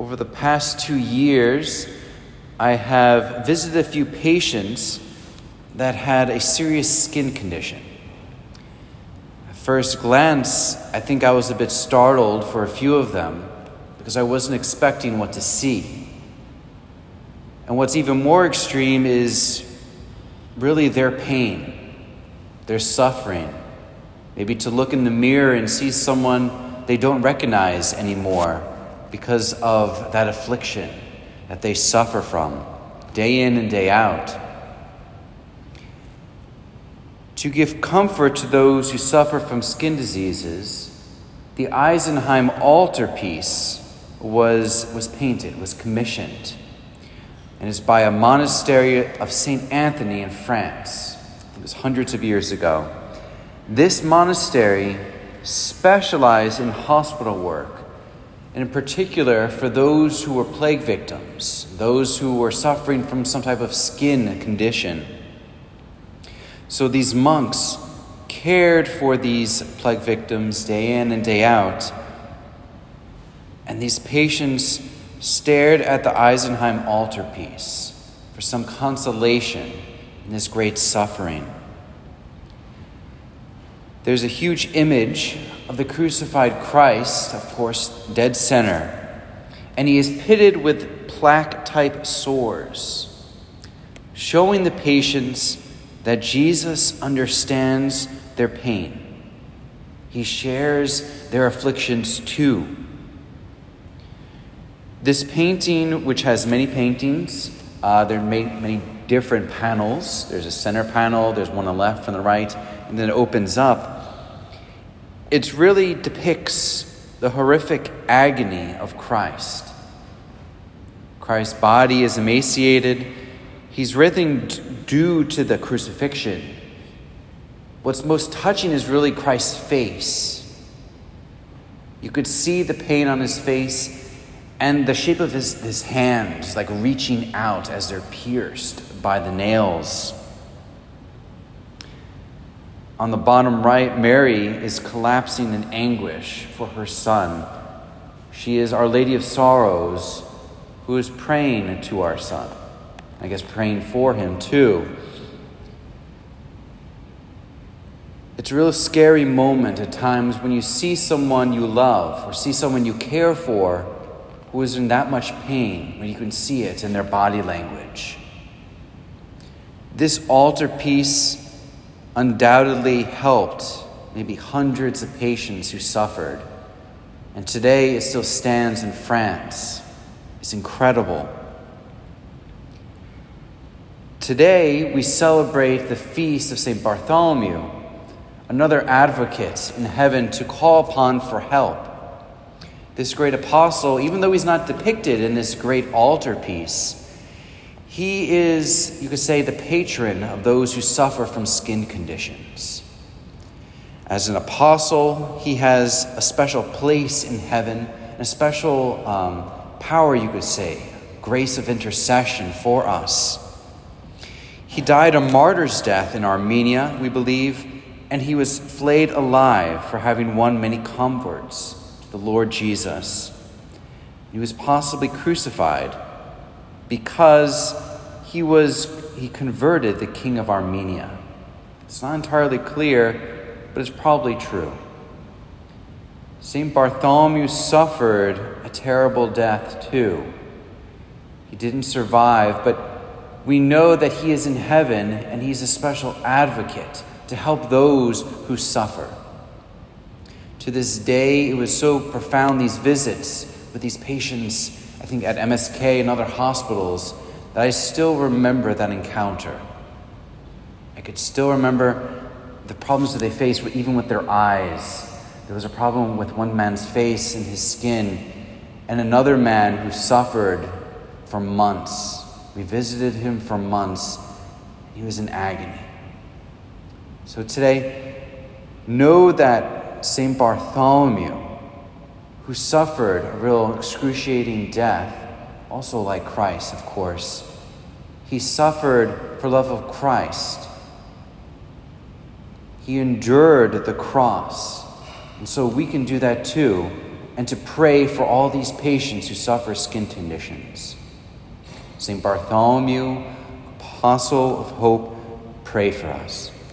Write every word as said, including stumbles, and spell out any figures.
Over the past two years, I have visited a few patients that had a serious skin condition. At first glance, I think I was a bit startled for a few of them because I wasn't expecting what to see. And what's even more extreme is really their pain, their suffering. Maybe to look in the mirror and see someone they don't recognize anymore because of that affliction that they suffer from day in and day out. To give comfort to those who suffer from skin diseases, the Eisenheim altarpiece was, was painted, was commissioned, and is by a monastery of Saint Anthony in France. It was hundreds of years ago. This monastery specialized in hospital work, and in particular for those who were plague victims, those who were suffering from some type of skin condition. So these monks cared for these plague victims day in and day out, and these patients stared at the Eisenheim altarpiece for some consolation in this great suffering. There's a huge image of the crucified Christ, of course, dead center, and he is pitted with plaque-type sores, showing the patients that Jesus understands their pain. He shares their afflictions too. This painting, which has many paintings, uh, there are many, many different panels. There's a center panel, there's one on the left and the right, and then it opens up. It really depicts the horrific agony of Christ. Christ's body is emaciated. He's writhing due to the crucifixion. What's most touching is really Christ's face. You could see the pain on his face and the shape of his, his hands, like reaching out as they're pierced by the nails. On the bottom right, Mary is collapsing in anguish for her son. She is Our Lady of Sorrows, who is praying to our son. I guess praying for him too. It's a real scary moment at times when you see someone you love or see someone you care for who is in that much pain, when you can see it in their body language. This altarpiece undoubtedly helped maybe hundreds of patients who suffered. And today it still stands in France. It's incredible. Today we celebrate the feast of Saint Bartholomew, another advocate in heaven to call upon for help. This great apostle, even though he's not depicted in this great altarpiece, he is, you could say, the patron of those who suffer from skin conditions. As an apostle, he has a special place in heaven, and a special um, power, you could say, grace of intercession for us. He died a martyr's death in Armenia, we believe, and he was flayed alive for having won many converts to the Lord Jesus. He was possibly crucified because he was he converted the king of Armenia. It's not entirely clear, but it's probably true. Saint Bartholomew suffered a terrible death too. He didn't survive, but we know that he is in heaven and he's a special advocate to help those who suffer. To this day, it was so profound, these visits with these patients, I think at M S K and other hospitals, that I still remember that encounter. I could still remember the problems that they faced with, even with their eyes. There was a problem with one man's face and his skin, and another man who suffered for months. We visited him for months. He was in agony. So today, know that Saint Bartholomew, who suffered a real excruciating death, also like Christ, of course, he suffered for love of Christ. He endured the cross. And so we can do that too and to pray for all these patients who suffer skin conditions. Saint Bartholomew, Apostle of Hope, pray for us.